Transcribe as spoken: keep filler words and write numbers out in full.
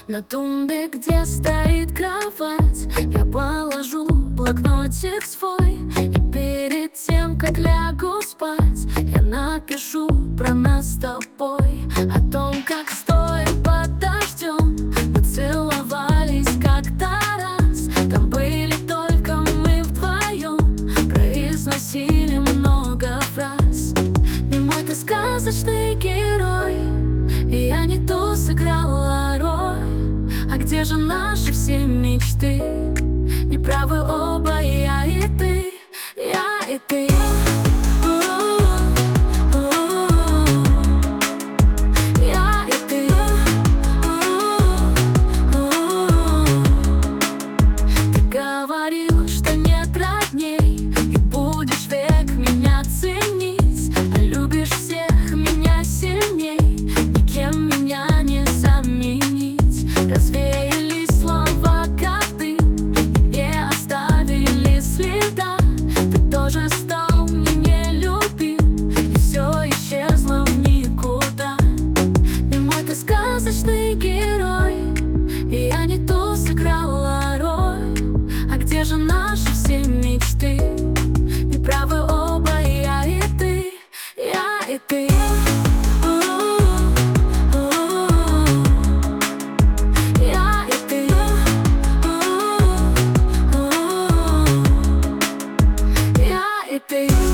На тумбе, где стоит кровать, я положу блокнотик свой. И перед тем, как лягу спать, я напишу про нас с тобой. О том, как стоя под дождем мы целовались как-то раз. Там были только мы вдвоем, произносили много фраз. Не мой ты сказочный герой, и я не ту сыграла роль. А где же наши все мечты? Неправы оба, я и ты, я и ты. Я и ты. Ты говорил, что нет родней, и будешь век меня ценить. А любишь всех меня сильней, никем меня не заменить. Развеялись слова, как дым, не оставили следа. Ты тоже стал мне нелюбим, и все исчезло в никуда. Не мой ты сказочный герой, и я не ту сыграла роль. А где же наши все мечты? Неправы оба, я и ты, я и ты. Baby